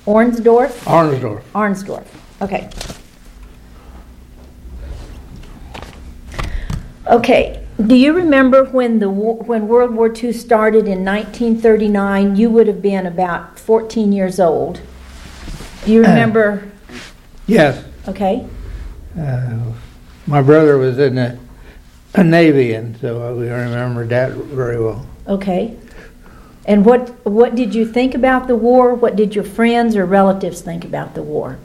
Ornsdorf? Arnsdorf. Arnsdorf. Okay. Okay. Do you remember when when World War II started in 1939? You would have been about 14 years old. Do you remember? Yes. Okay. My brother was in the Navy, and so we remember that very well. Okay. And what did you think about the war? What did your friends or relatives think about the war?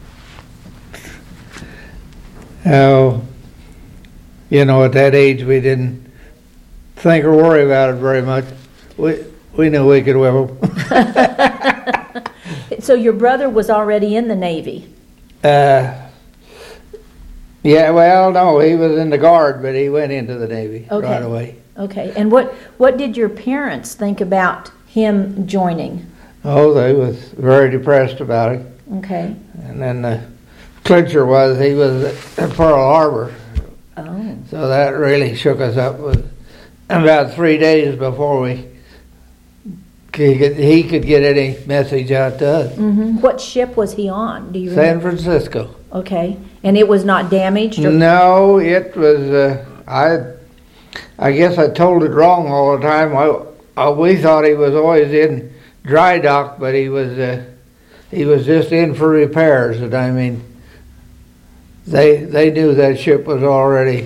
Oh, at that age we didn't think or worry about it very much. We knew we could whip them. So your brother was already in the Navy? Yeah, well, no, he was in the Guard, but he went into the Navy right away. Okay. And what did your parents think about him joining? Oh, they was very depressed about it. Okay. And then the clincher was he was at Pearl Harbor. Oh. So that really shook us up. About 3 days before he could get any message out to us. Mm-hmm. What ship was he on? Do you San remember? Francisco. Okay. And it was not damaged? Or? No, it was, I guess I told it wrong all the time. We thought he was always in dry dock, but he was just in for repairs. And I mean, they knew that ship was already,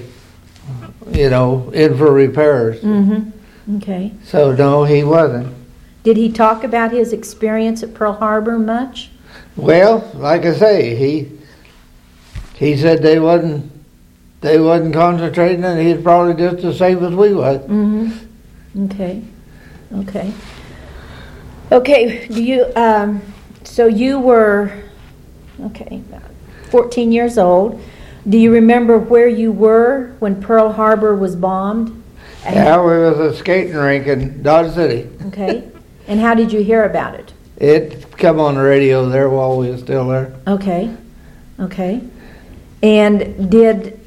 in for repairs. Mm-hmm. Okay. So no, he wasn't. Did he talk about his experience at Pearl Harbor much? Well, like I say, he said they wasn't concentrating, and he's probably just the same as we was. Mm-hmm. Okay. Do you? So you were, about 14 years old. Do you remember where you were when Pearl Harbor was bombed? Yeah, we was at a skating rink in Dodge City. Okay. And how did you hear about it? It come on the radio there while we were still there. Okay. And did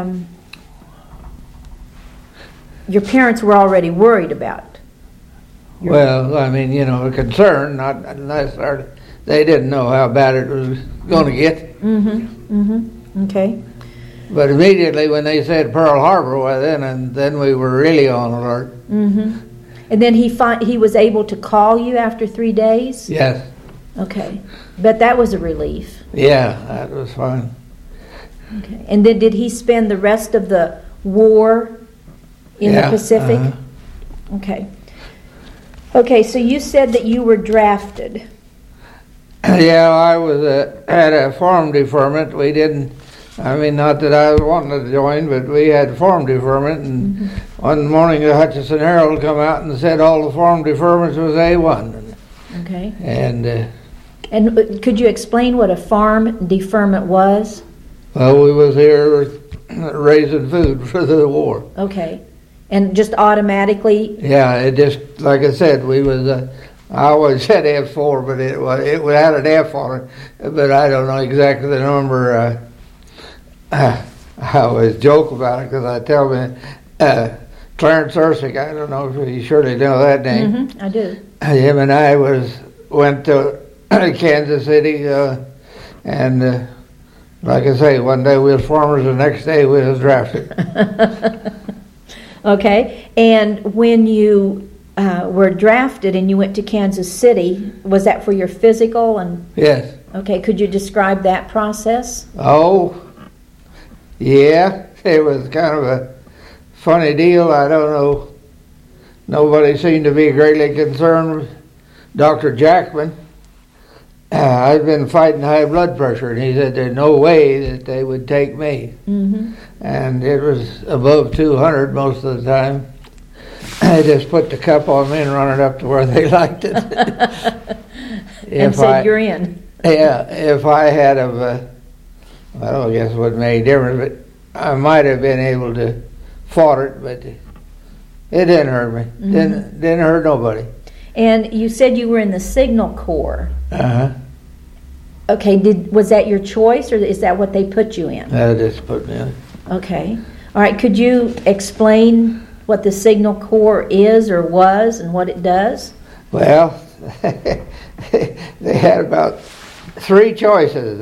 your parents were already worried about it? Well, I mean, concerned, not necessarily. They didn't know how bad it was going to get. Okay. But immediately when they said Pearl Harbor, well, then we were really on alert. And then he was able to call you after 3 days? Yes. Okay. But that was a relief. Yeah, that was fine. Okay. And then did he spend the rest of the war in the Pacific? Okay. Okay, so you said that you were drafted. Yeah, I was at a farm deferment. We didn't, not that I wanted to join, but we had farm deferment, and one morning the Hutchinson Herald come out and said all the farm deferments was A1. Okay. And could you explain what a farm deferment was? Well, we was here raising food for the war. Okay. And just automatically? Yeah, it just, like I said, we was, I always said F4, but it had an F on it, but I don't know exactly the number. I always joke about it because I tell me, Clarence Ursick, I don't know if you surely know that name. I do. Him and I went to Kansas City, and like I say, one day we was farmers, the next day we was drafted. Okay, and when you were drafted and you went to Kansas City, was that for your physical? Yes. Okay, could you describe that process? Oh, yeah, it was kind of a funny deal. I don't know. Nobody seemed to be greatly concerned with Dr. Jackman. I've been fighting high blood pressure, and he said there's no way that they would take me. And it was above 200 most of the time. I just put the cup on me and run it up to where they liked it. And said you're in. Yeah, if I had I guess it wouldn't make any difference, but I might have been able to fought it, but it didn't hurt me. Didn't hurt nobody. And you said you were in the Signal Corps. Okay, was that your choice, or is that what they put you in? They just put me in. Okay. All right, could you explain what the Signal Corps is or was and what it does? Well, they had about three choices.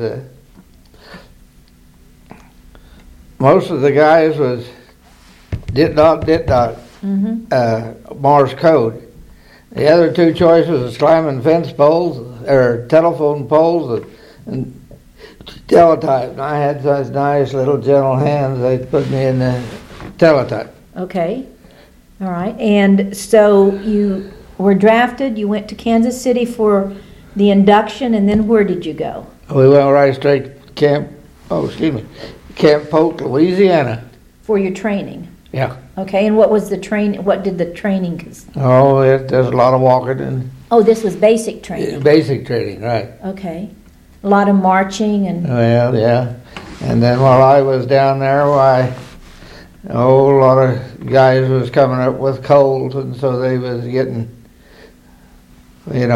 Most of the guys was did not, Morse code. The other two choices was climbing fence poles or telephone poles and teletype. And I had such nice little gentle hands, they put me in the teletype. Okay. All right. And so you were drafted, you went to Kansas City for the induction, and then where did you go? We went right straight to Camp Polk, Louisiana. For your training? Yeah. Okay, and what was the training? What did the training consist? Oh, there's a lot of walking and... Oh, this was basic training? Basic training, right. Okay. A lot of marching and... Well, yeah. And then while I was down there, a whole lot of guys was coming up with colds, and so they was getting... they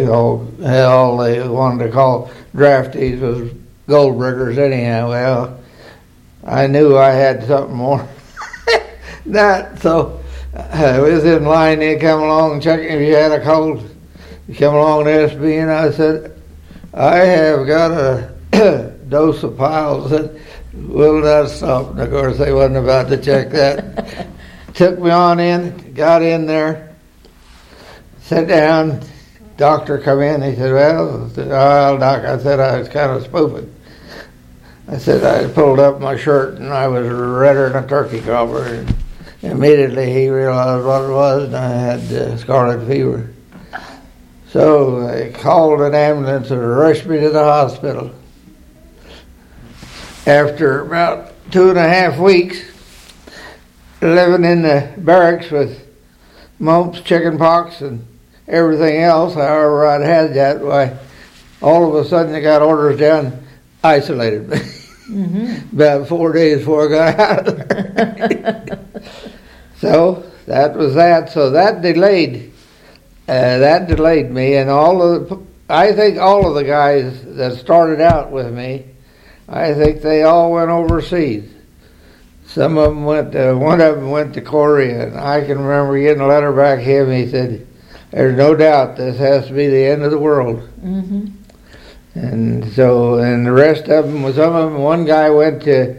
wanted to call draftees was gold riggers anyhow. Well, I knew I had something more than that, so I was in line. They come along checking if you had a cold. You come along and asked me, and I said, I have got a dose of piles that will not stop. And of course, they wasn't about to check that. Took me on in, got in there, sat down. Doctor come in. He said, well, Doc, I said I was kind of spoofing. I said I pulled up my shirt and I was redder than a turkey cover. And immediately he realized what it was, and I had scarlet fever. So they called an ambulance and rushed me to the hospital. After about 2.5 weeks living in the barracks with mumps, chicken pox, and everything else, however I'd had that, why, all of a sudden they got orders down, isolated me. Mm-hmm. About 4 days before I got out of there. So that was that. So that delayed me, and I think all of the guys that started out with me, I think they all went overseas. Some of them one of them went to Korea, and I can remember getting a letter back to him. He said, there's no doubt this has to be the end of the world. Mm-hmm. And the rest of them, one guy went to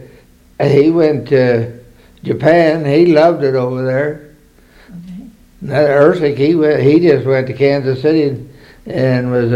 Japan. He loved it over there. Okay. Ursik, he just went to Kansas City and was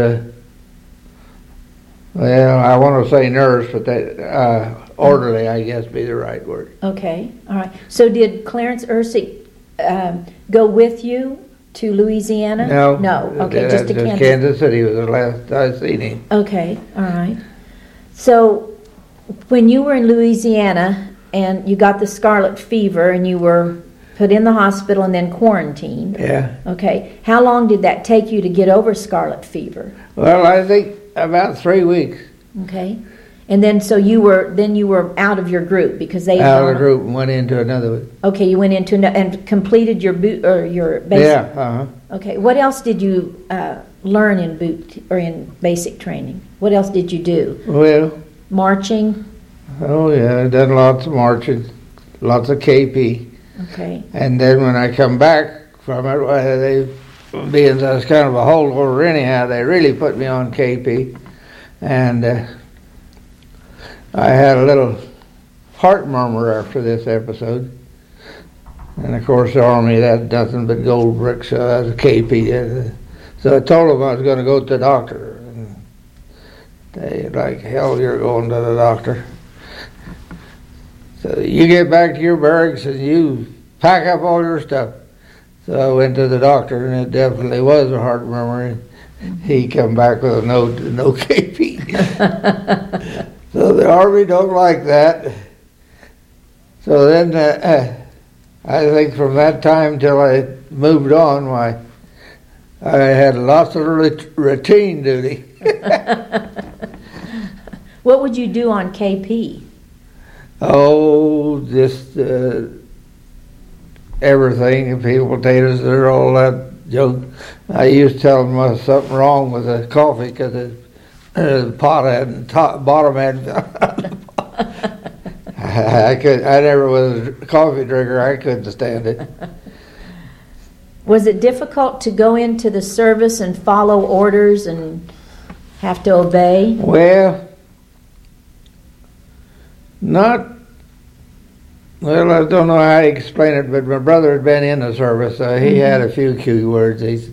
I want to say nurse, but that orderly, I guess, be the right word. Okay, all right. So did Clarence Ursik go with you to Louisiana? No. Okay, just to Kansas City was the last I seen him. Okay, all right. So when you were in Louisiana and you got the scarlet fever and you were put in the hospital and then quarantined. Yeah. Okay. How long did that take you to get over scarlet fever? Well, I think about 3 weeks. Okay. And then you were out of your group because they out of the group and went into another one. Okay, you went into and completed your your basic. Yeah. Okay. What else did you learn in basic training? What else did you do? Well, marching. Oh yeah, I done lots of marching, lots of KP. Okay. And then when I come back from it, being I was kind of a holdover anyhow, they really put me on KP, and I had a little heart murmur after this episode. And of course the Army had nothing but gold bricks, so I was a KP. So I told them I was going to go to the doctor. And they like, hell, you're going to the doctor. So you get back to your barracks and you pack up all your stuff. So I went to the doctor, and it definitely was a heart murmur. He come back with a no KP. So the Army don't like that. So then I think from that time till I moved on, I had lots of routine duty. What would you do on KP? Oh, just everything, peeled potatoes, they're all that joke. I used to tell them there was something wrong with the coffee because the bottom hadn't. I never was a coffee drinker. I couldn't stand it. Was it difficult to go into the service and follow orders and have to obey? Well, not. Well, I don't know how to explain it, but my brother had been in the service, so he had a few key words. He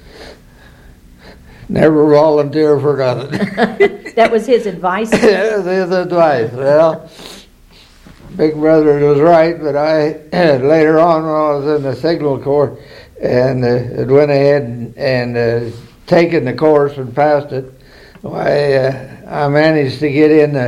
never volunteer for nothing. That was his advice? That was his advice. Well, Big Brother was right, but I later on when I was in the Signal Corps and it went ahead and taken the course and passed it, I managed to get in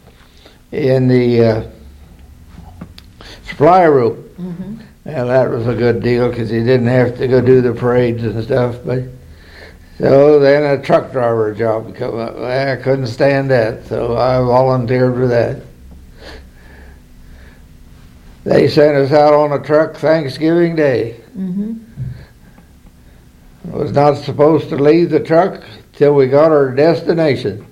the supply room. Mm-hmm. Well, that was a good deal because you didn't have to go do the parades and stuff. But so then a truck driver job come up. Well, I couldn't stand that, so I volunteered for that. They sent us out on a truck Thanksgiving Day. Mm-hmm. I was not supposed to leave the truck till we got our destination.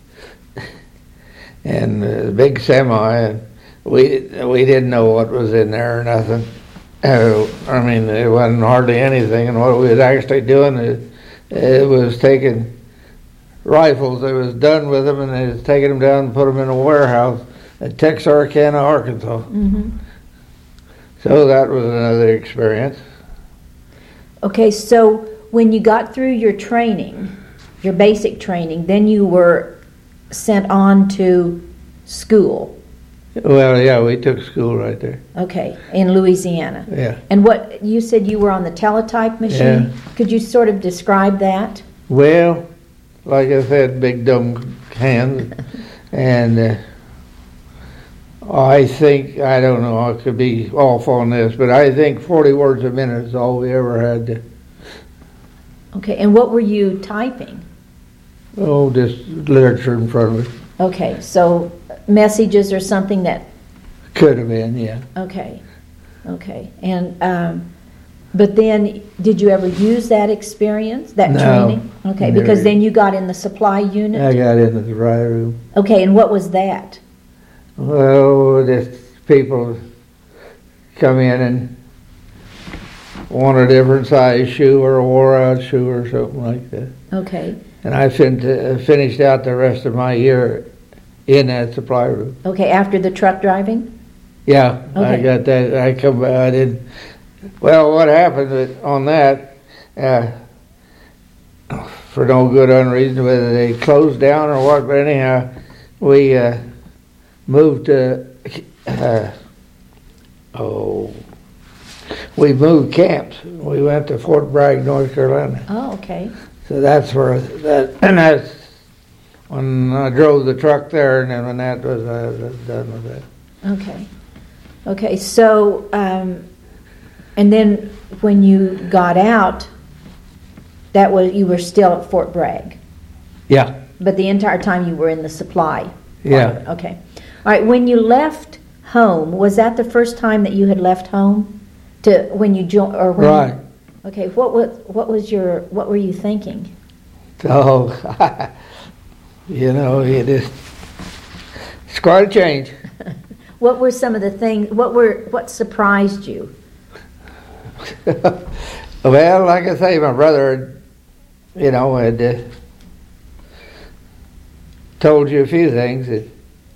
And a big semi, and we didn't know what was in there or nothing. I mean, it wasn't hardly anything, and what we was actually doing it was taking rifles. They was done with them, and they was taking them down and put them in a warehouse at Texarkana, Arkansas. Mm-hmm. So that was another experience. Okay, so when you got through your training, your basic training, then you were sent on to school. Well, yeah, we took school right there. Okay, in Louisiana. Yeah. And what you said you were on the teletype machine? Yeah. Could you sort of describe that? Well, like I said, big dumb hands, and I think, I don't know, I could be off on this, but I think 40 words a minute is all we ever had to. Okay, and what were you typing? Oh, just literature in front of it. Okay, so messages or something that... Could have been, yeah. Okay, and but then did you ever use that experience, that No, training? Okay, never. because then you got in the supply unit. I got into the right room. Okay, and what was that? Well, just people come in and want a different size shoe or a wore-out shoe or something like that. Okay, And I finished out the rest of my year in that supply room. okay, after the truck driving? Yeah, I Okay. got that. I did. Well, what happened on that, for no good unreason, whether they closed down or what, but anyhow, we moved to, we moved camps. We went to Fort Bragg, North Carolina. Oh, okay. So that's where and that's when I drove the truck there, and then when that was, I was done with that. Okay, so, and then when you got out, you were still at Fort Bragg, Yeah, but the entire time you were in the supply part Yeah. of it. Okay. All right, when you left home, was that the first time that you had left home when you joined, or when? right. Okay, what were you thinking? So, it's quite a change. What were some of the things, what surprised you? Well, like I say, my brother, had told you a few things. That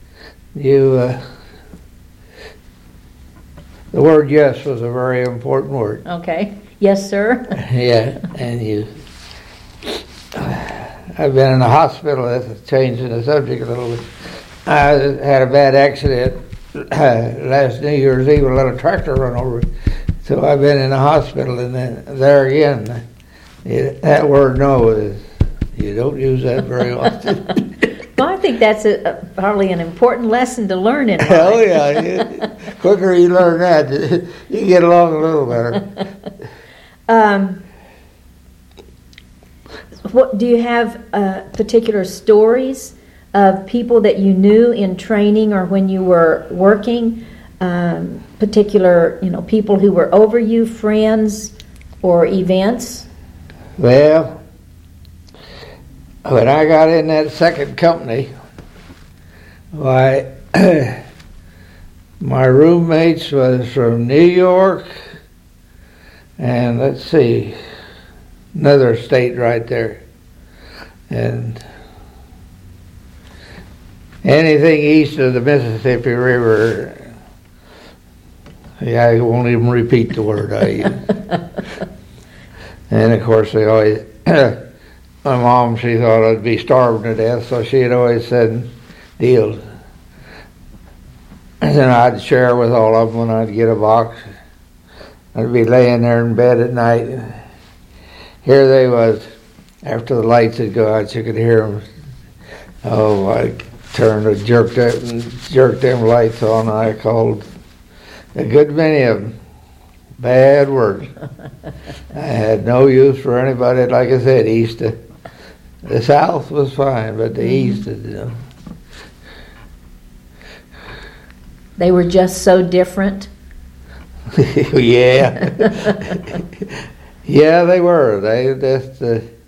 the word yes was a very important word. Okay. Yes, sir. Yeah, and I've been in the hospital. That's changing the subject a little bit. I had a bad accident last New Year's Eve. Let a tractor run over me. So I've been in the hospital, and then there again, that word "no" is you don't use that very often. Well, I think that's probably an important lesson to learn in life. Oh yeah, quicker you learn that, you get along a little better. What do you have particular stories of people that you knew in training or when you were working? Particular, people who were over you, friends or events? Well, when I got in that second company, my roommates was from New York, and let's see, another state right there, and anything east of the Mississippi River, yeah, I won't even repeat the word I use. And of course, they always, my mom, she thought I'd be starving to death, so she'd always send deals. And then I'd share with all of them when I'd get a box. I'd be laying there in bed at night, and here they was. After the lights would go out, you could hear them. Oh, I turned and jerked them lights on. I called a good many of them bad words. I had no use for anybody, like I said, east of the south was fine, but the east, They were just so different. Yeah, yeah, they were. They just,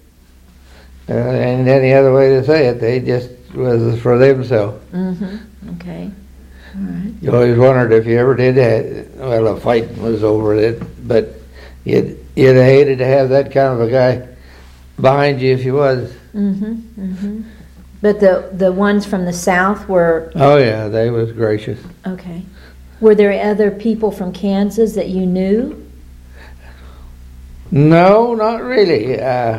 and any other way to say it, they just was for themselves. Okay. All right. You always wondered if you ever did have, well, a fight was over it, but you'd have hated to have that kind of a guy behind you if you was. But the ones from the south were. Oh yeah, they was gracious. Okay. Were there other people from Kansas that you knew? No, not really.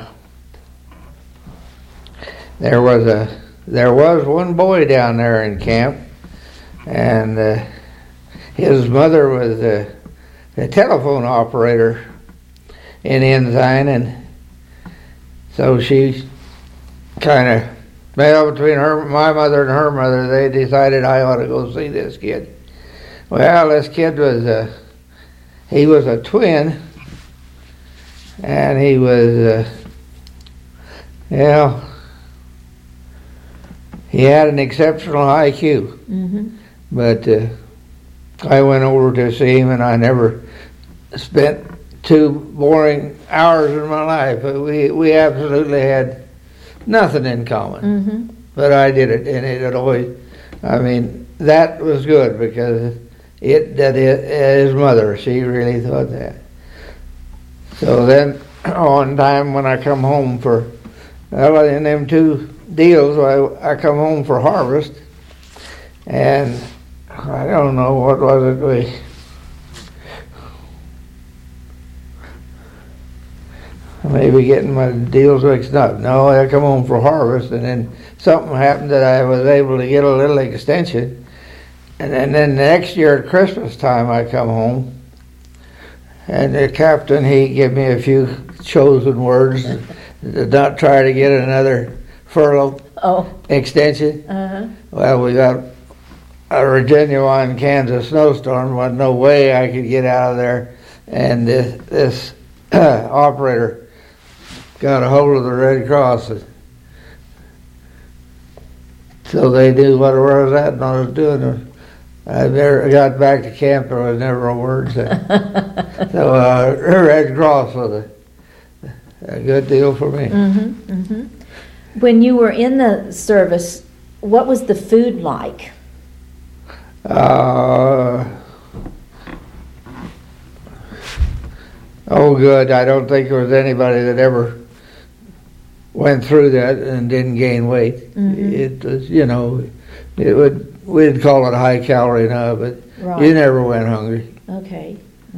There was one boy down there in camp, and his mother was a telephone operator in Ensign, and so she kind of, well, between my mother and her mother, they decided I ought to go see this kid. Well, this kid was he was a twin, and he was, he had an exceptional IQ. But I went over to see him, and I never spent 2 boring hours in my life. We absolutely had nothing in common. But I did it, and it had always, I mean, that was good because his mother, she really thought that. So then, one time when I come home for, well, in them 2 deals, I come home for harvest, and I don't know, what was it, maybe getting my deals mixed up. No, I come home for harvest, and then something happened that I was able to get a little extension, and then the next year at Christmas time I come home, and the captain, he gave me a few chosen words to not try to get another furlough extension. Well, we got a Virginia, Kansas snowstorm. Wasn't no way I could get out of there, and this operator got a hold of the Red Cross, so they knew what I was at and I was doing. I never got back to camp. There was never a word said. So Red Cross was a good deal for me. When you were in the service, what was the food like? Oh, good. I don't think there was anybody that ever went through that and didn't gain weight. It was, we'd call it high calorie now, but you never went hungry. Okay.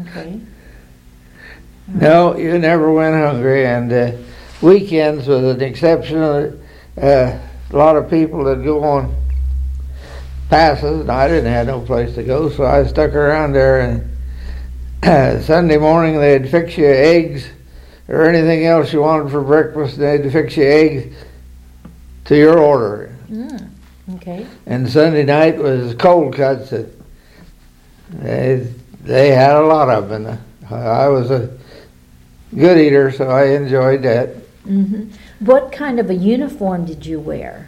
No, you never went hungry, and weekends was an exception. A lot of people that go on passes, and I didn't have no place to go, so I stuck around there, and Sunday morning they'd fix you eggs or anything else you wanted for breakfast. They'd fix you eggs to your order. Okay. And Sunday night was cold cuts. They had a lot of them. I was a good eater, so I enjoyed that. What kind of a uniform did you wear?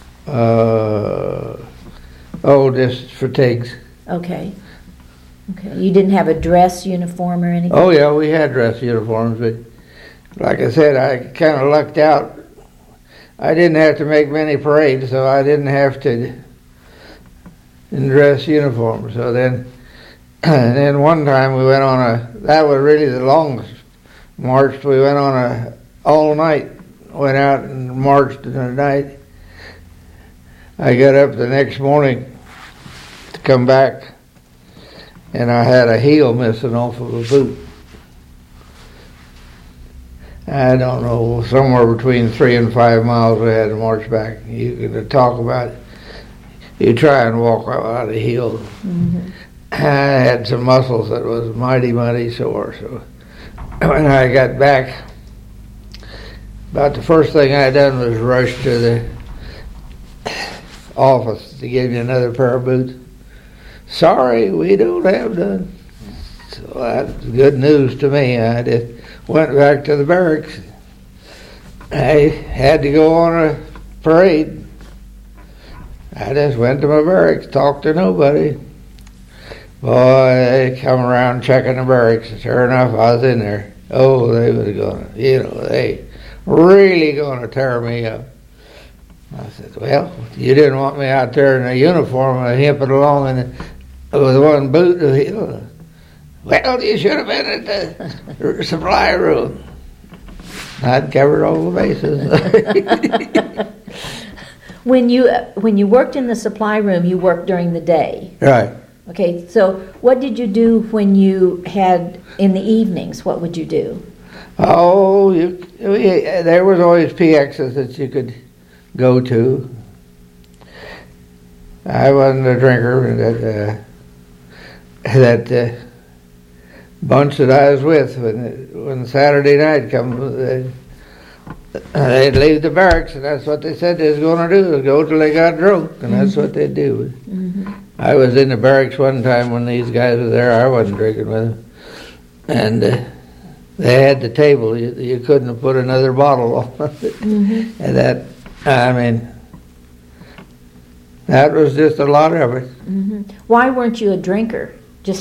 Just fatigues. Okay. You didn't have a dress uniform or anything? Oh yeah, we had dress uniforms, but like I said, I kind of lucked out. I didn't have to make many parades, so I didn't have to in dress uniform. So then, and then one time we went on that was really the longest march. We went on all night, went out and marched in the night. I got up the next morning to come back, and I had a heel missing off of a boot. I don't know, somewhere between 3 and 5 miles we had to march back. You could talk about it. You try and walk out of heel. Mm-hmm. I had some muscles that was mighty sore. So when I got back, about the first thing I done was rush to the office to give me another pair of boots. Sorry, we don't have none. So that's good news to me. I just went back to the barracks. I had to go on a parade. I just went to my barracks, talked to nobody. Boy, they come around checking the barracks. Sure enough, I was in there. Oh, they was gonna, they really gonna tear me up. I said, well, you didn't want me out there in a uniform and himping along with one boot. Well, you should have been at the supply room. I'd covered all the bases. When you worked in the supply room, you worked during the day. Right. Okay, so what did you do when you had in the evenings? What would you do? Oh, there was always PXs that you could go to. I wasn't a drinker. That bunch that I was with, when Saturday night come, they'd leave the barracks, and that's what they said they was going to do, is go till they got drunk, and that's what they'd do. Mm-hmm. I was in the barracks one time when these guys were there. I wasn't drinking with them, and they had the table. You couldn't have put another bottle on it. Mm-hmm. And that was just a lot of it. Mm-hmm. Why weren't you a drinker?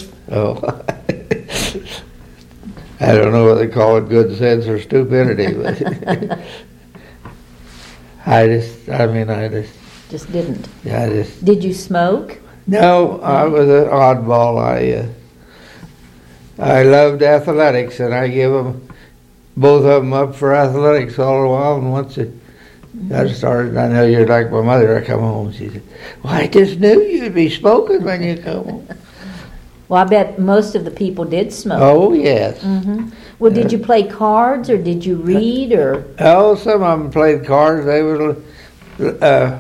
I don't know what they call it, good sense or stupidity, but I just didn't. Yeah, Did you smoke? No, I was an oddball. I loved athletics, and I gave them both of them up for athletics all the while. And once it got started, I know you're like my mother. I come home, she said, "Well, I just knew you'd be smoking when you come home." Well, I bet most of the people did smoke. Oh, yes. Mm-hmm. Well, did you play cards, or did you read, or? Oh, some of them played cards. They were a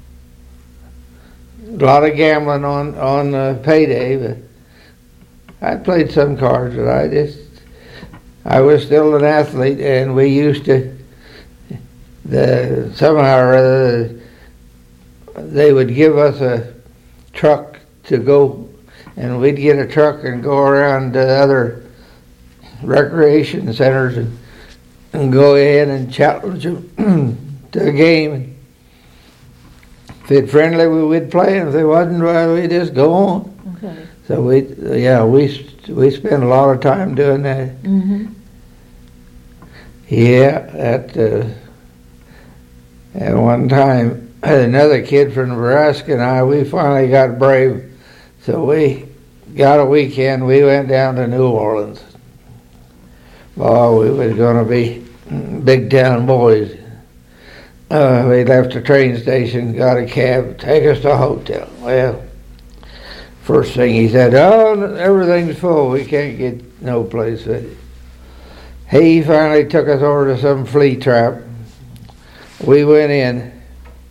lot of gambling on payday, but I played some cards. But I was still an athlete, and we used to. Somehow or other, they would give us a truck to go. And we'd get a truck and go around to other recreation centers and go in and challenge them to a game. If they'd friendly, we'd play, and if they wasn't, well, we'd just go on. Okay. So we spent a lot of time doing that. Mm-hmm. Yeah, at one time, another kid from Nebraska and we finally got brave. So we got a weekend. We went down to New Orleans. Oh, we was going to be big town boys. We left the train station, got a cab, take us to a hotel. Well, first thing he said, "Oh, everything's full. We can't get no place." He finally took us over to some flea trap. We went in.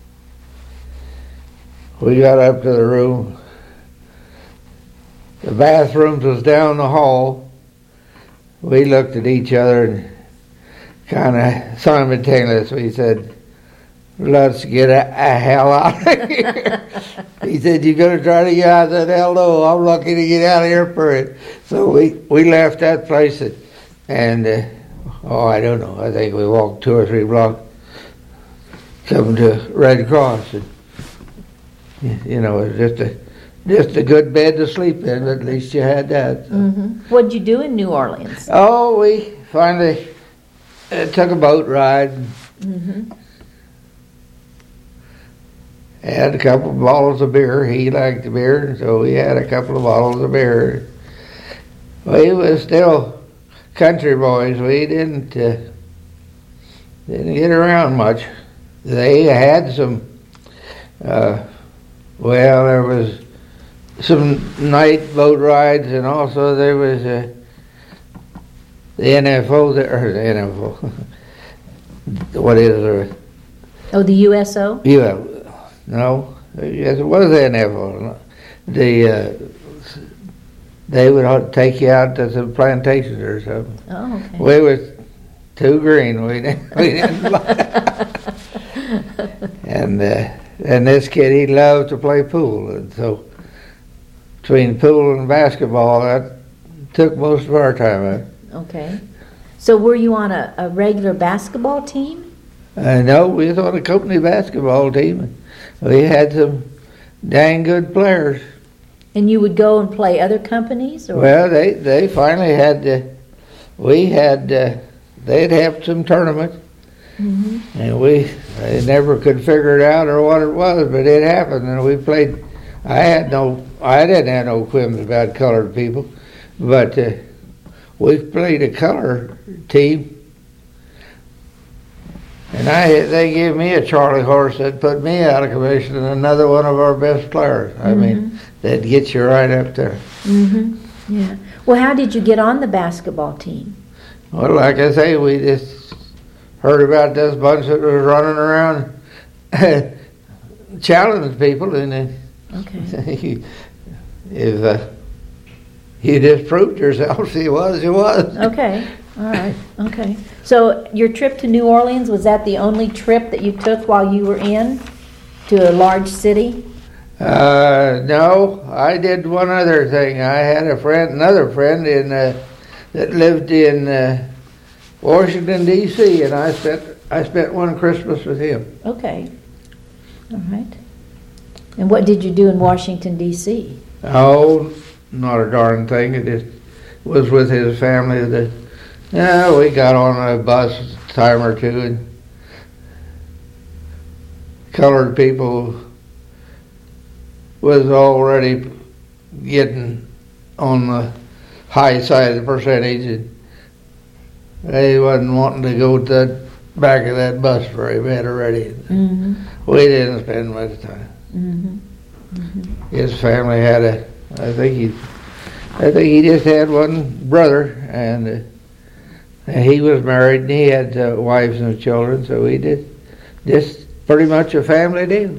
We got up to the room. The bathrooms was down the hall. We looked at each other and kind of simultaneously said, "Let's get a hell out of here." He said, "You going to try to get out?" I said, "Hell no, I'm lucky to get out of here first." So we left that place and I don't know, I think we walked 2 or 3 blocks coming to Red Cross. And, it was just a good bed to sleep in, but at least you had that. So. Mm-hmm. What did you do in New Orleans? Oh, we finally took a boat ride. Mm-hmm. Had a couple of bottles of beer. He liked the beer, so we had a couple of bottles of beer. We was still country boys. We didn't get around much. They had some Well, there was some night boat rides, and also there was the NFO, or the NFO. What is there? Oh, the USO? Yeah, no, yes, it was the NFO. They would take you out to some plantations or something. Oh, okay. We was too green. We didn't and this kid, he loved to play pool, and so between pool and basketball, that took most of our time. Okay. So were you on a regular basketball team? No, we was on a company basketball team. We had some dang good players. And you would go and play other companies? Or? Well, they finally had they'd have some tournaments, and they never could figure it out or what it was, but it happened, and we played. I didn't have no qualms about colored people, but we played a color team, and they gave me a Charlie horse that put me out of commission, and another one of our best players. I mean, they'd get you right up there. Yeah. Well, how did you get on the basketball team? Well, like I say, we just heard about this bunch that was running around challenging people, and Okay. if you just proved yourself, you was. Okay. All right. Okay. So your trip to New Orleans, was that the only trip that you took while you were in to a large city? No, I did one other thing. I had another friend that lived in Washington D.C., and I spent one Christmas with him. Okay. All right. And what did you do in Washington D.C.? Oh, not a darn thing. It just was with his family. We got on a bus a time or two, and colored people was already getting on the high side of the percentage, and they wasn't wanting to go to the back of that bus very bad already. We didn't spend much time. His family had I think he just had one brother, and he was married, and he had wives and children, so we did just pretty much a family deal.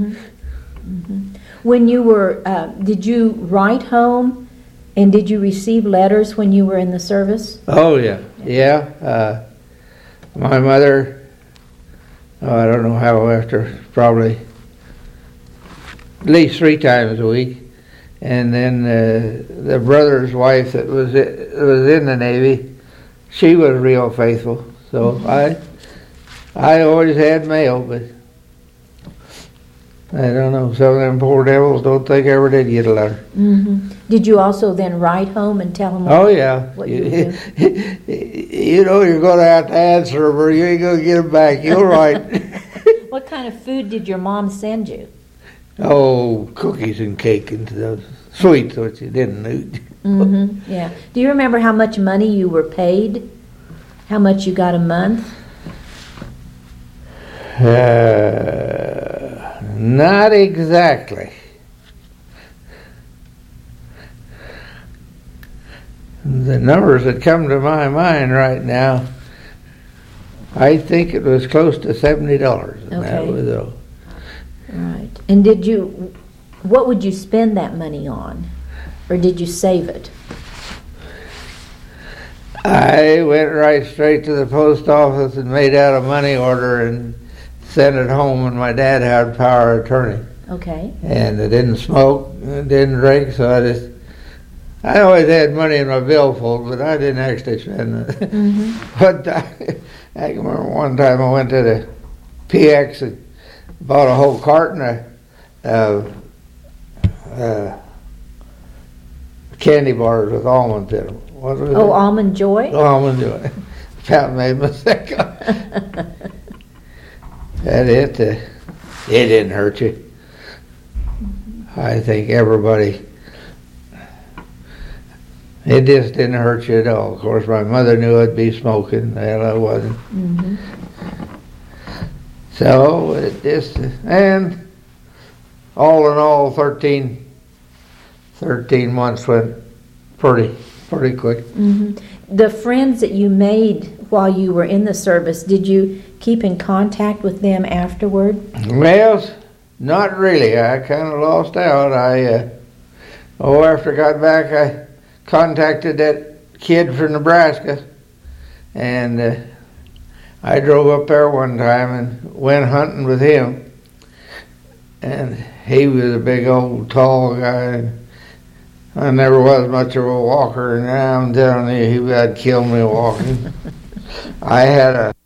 When you were, did you write home, and did you receive letters when you were in the service? Oh, yeah. My mother, I don't know how, after probably at least 3 times a week. And then the brother's wife that was in the Navy, she was real faithful. So I always had mail, but I don't know, some of them poor devils don't think I ever did get a letter. Did you also then write home and tell them what you do? You know you're going to have to answer them, or you ain't going to get them back. You'll write. What kind of food did your mom send you? Oh, cookies and cake and those sweets, which you didn't need. Yeah. Do you remember how much money you were paid? How much you got a month? Not exactly. The numbers that come to my mind right now, I think it was close to $70. And that was all. Right. And what would you spend that money on? Or did you save it? I went right straight to the post office and made out a money order and sent it home, and my dad had power of attorney. Okay. And I didn't smoke, didn't drink, so I always had money in my billfold, but I didn't actually spend it. But I can remember one time I went to the PX and bought a whole carton of candy bars with almonds in them. What was it? Almond Joy? Almond Joy. About made me sick. And it didn't hurt you. I think everybody, it just didn't hurt you at all. Of course, my mother knew I'd be smoking. Well, I wasn't. So it just, and all in all, 13 months went pretty quick. Mm-hmm. The friends that you made while you were in the service, did you keep in contact with them afterward? Well, not really. I kind of lost out. After I got back, I contacted that kid from Nebraska, and I drove up there one time and went hunting with him. And he was a big old tall guy. I never was much of a walker, and now I'm telling you, he would kill me walking. I had a